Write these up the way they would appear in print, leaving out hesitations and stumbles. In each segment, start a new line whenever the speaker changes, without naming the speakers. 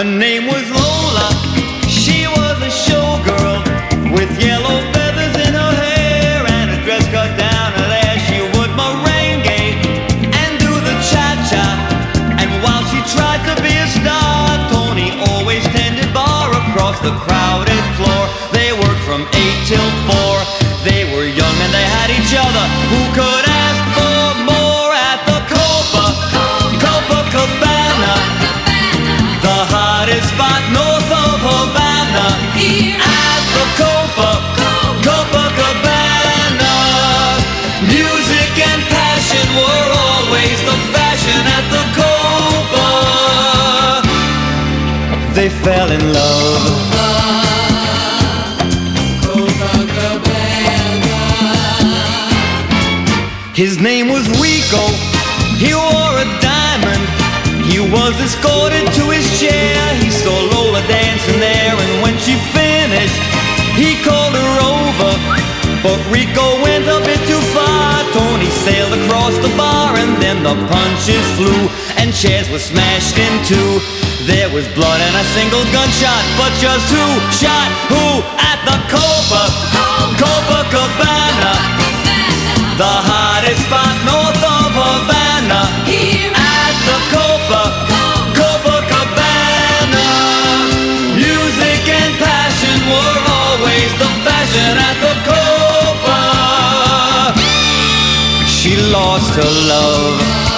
Her name was Lola. She was a showgirl with yellow feathers in her hair and a dress cut down her there. She would merengue and do the cha-cha. And while she tried to be a star, Tony always tended bar across the crowded floor. They worked from 8 till 4. They were young and they had each other. Who could ask for more at the Copacabana? The hottest spot north of Havana. At the Copacabana. Music and passion were always the fashion at the Copa. They fell in love. His name was Rico, he wore a diamond. He was escorted to his chair. He saw Lola dancing there, and when she finished, he called her over. But Rico went a bit too far. Tony sailed across the bar, and then the punches flew, and chairs were smashed in two. There was blood and a single gunshot, but just who shot who at the Copacabana? The hottest spot north of Havana. At the Copacabana. Music and passion were always the fashion at the Copa. She lost her love.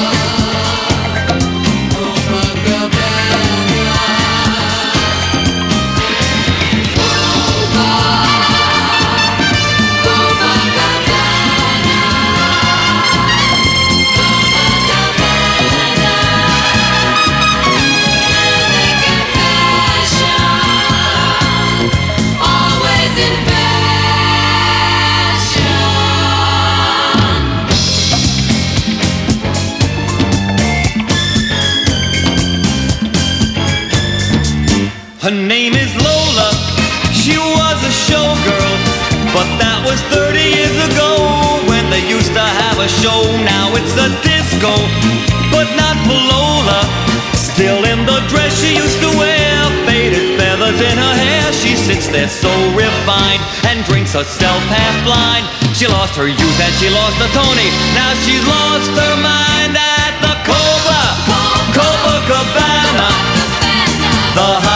Her name is Lola, she was a showgirl, but that was 30 years ago when they used to have a show. Now it's a disco, but not for Lola. Still in the dress she used to wear, faded feathers in her hair. She sits there so refined and drinks herself half blind. She lost her youth and she lost her Tony. Now she's lost her mind at the Copacabana. The